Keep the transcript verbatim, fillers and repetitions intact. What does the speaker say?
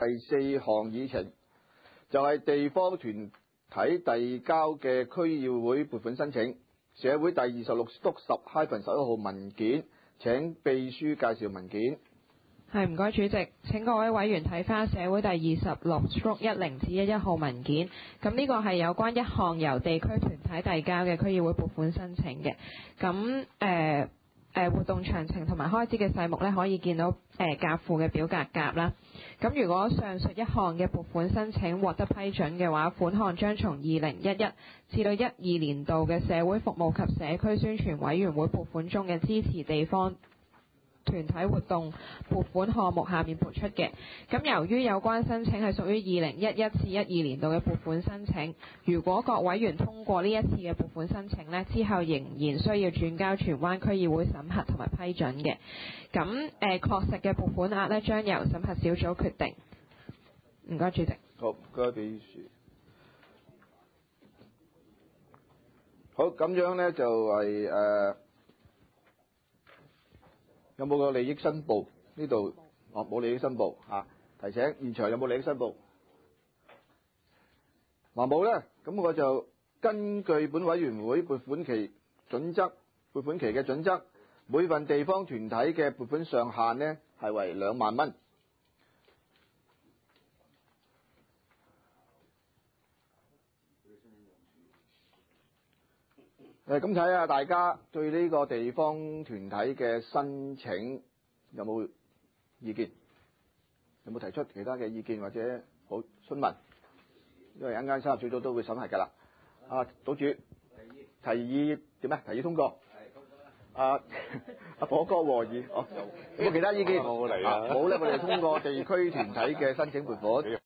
第四項議程就係地方團體遞交嘅區議會撥款申請，社會第二十六督十 -十一號文件，請秘書介紹文件。 係，唔該主席，請各位委員睇翻社會第二十六督一零至一一號文件。咁呢個係有關一項由地區團體遞交嘅區議會撥款申請嘅。咁誒誒活動詳情同埋開支嘅細目呢，可以見到誒夾附嘅表格夾啦。咁如果上述一項嘅撥款申請獲得批准嘅話，款項將從二零一一至到一二年度嘅社會服務及社區宣傳委員會撥款中嘅支持地方團體活動撥款項目下面撥出嘅。咁由於有關申請係屬於二零一一至一二年度嘅撥款申請，如果各委員通過呢一次嘅撥款申請呢，之後仍然需要轉交荃灣區議會審核同埋批准嘅。咁誒確實嘅撥款額呢，將由審核小組決定。唔該，主席。 好，唔該秘書。好，咁樣呢就係、是、誒。呃有冇個利益申報？呢度哦冇利益申報啊！提醒現場有冇利益申報？嗱冇咧，咁我就根據本委員會撥款期準則、撥款期嘅準則，每份地方團體嘅撥款上限呢係為兩萬蚊。誒，咁睇下大家對呢個地方團體嘅申請有冇意見？有冇提出其他嘅意見或者好詢問？因為一陣間三合小組都會審核㗎啦。啊，島主提議點咩？提議通過。啊，阿火哥和議，哦，有冇其他意見？冇嚟啊！冇咧，我哋通過地區團體嘅申請撥款。